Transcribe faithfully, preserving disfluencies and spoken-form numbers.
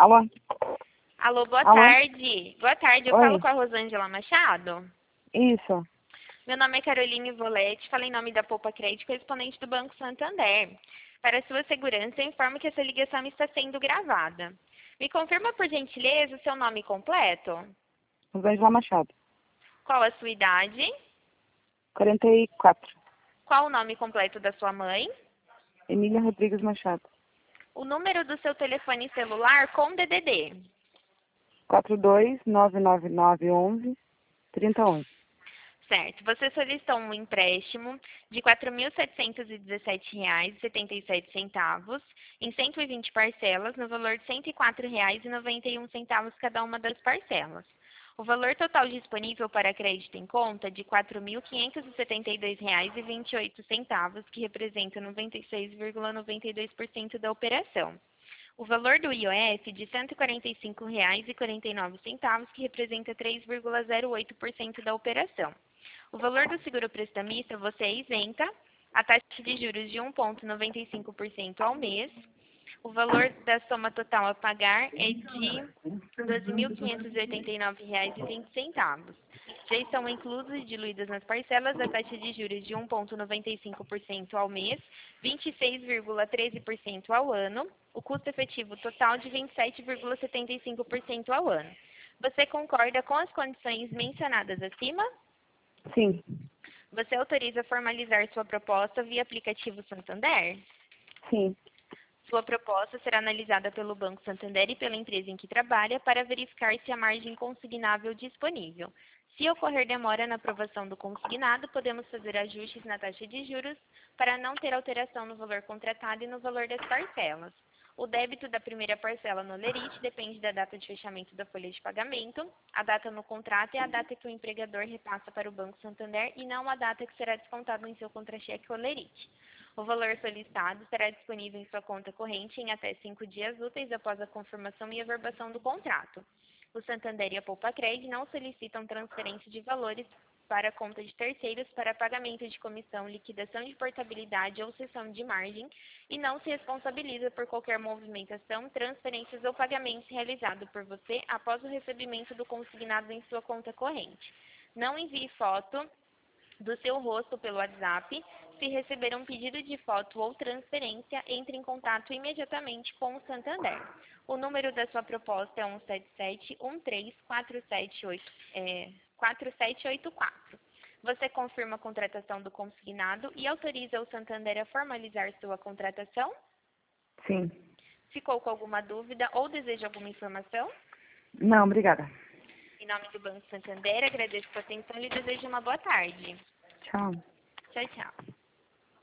Alô? Alô, boa Alô? tarde. Boa tarde, eu Oi. falo com a Rosângela Machado. Isso. Meu nome é Caroline Volete, falo em nome da Poupa Crédito, correspondente do Banco Santander. Para sua segurança, eu informo que essa ligação está sendo gravada. Me confirma, por gentileza, o seu nome completo? Rosângela Machado. Qual a sua idade? quarenta e quatro. Qual o nome completo da sua mãe? Emília Rodrigues Machado. O número do seu telefone celular com D D D. quatro dois nove nove nove onze trinta e um. Certo. Você solicitou um empréstimo de quatro mil setecentos e dezessete reais e setenta e sete centavos em cento e vinte parcelas no valor de cento e quatro reais e noventa e um centavos cada uma das parcelas. O valor total disponível para crédito em conta é de quatro mil quinhentos e setenta e dois reais e vinte e oito centavos, que representa noventa e seis vírgula noventa e dois por cento da operação. O valor do I O F de cento e quarenta e cinco reais e quarenta e nove centavos, que representa três vírgula zero oito por cento da operação. O valor do seguro prestamista você é isenta, a taxa de juros de um vírgula noventa e cinco por cento ao mês. O valor da soma total a pagar é de doze mil quinhentos e oitenta e nove reais e vinte centavos. Já estão inclusos e diluídas nas parcelas a taxa de juros de um vírgula noventa e cinco por cento ao mês, vinte e seis vírgula treze por cento ao ano, o custo efetivo total de vinte e sete vírgula setenta e cinco por cento ao ano. Você concorda com as condições mencionadas acima? Sim. Você autoriza formalizar sua proposta via aplicativo Santander? Sim. Sua proposta será analisada pelo Banco Santander e pela empresa em que trabalha para verificar se há margem consignável disponível. Se ocorrer demora na aprovação do consignado, podemos fazer ajustes na taxa de juros para não ter alteração no valor contratado e no valor das parcelas. O débito da primeira parcela no Olerite depende da data de fechamento da folha de pagamento. A data no contrato é a data que o empregador repassa para o Banco Santander e não a data que será descontado em seu contra-cheque Olerite. O valor solicitado estará disponível em sua conta corrente em até cinco dias úteis após a confirmação e averbação do contrato. O Santander e a Poupa Crédito não solicitam transferência de valores para a conta de terceiros para pagamento de comissão, liquidação de portabilidade ou cessão de margem e não se responsabiliza por qualquer movimentação, transferências ou pagamentos realizados por você após o recebimento do consignado em sua conta corrente. Não envie foto do seu rosto pelo WhatsApp. Se receber um pedido de foto ou transferência, entre em contato imediatamente com o Santander. O número da sua proposta é um sete sete um três quatro sete oito, é, quatro sete oito quatro. Você confirma a contratação do consignado e autoriza o Santander a formalizar sua contratação? Sim. Ficou com alguma dúvida ou deseja alguma informação? Não, obrigada. Em nome do Banco Santander, agradeço sua atenção e lhe desejo uma boa tarde. Tchau. Tchau, tchau.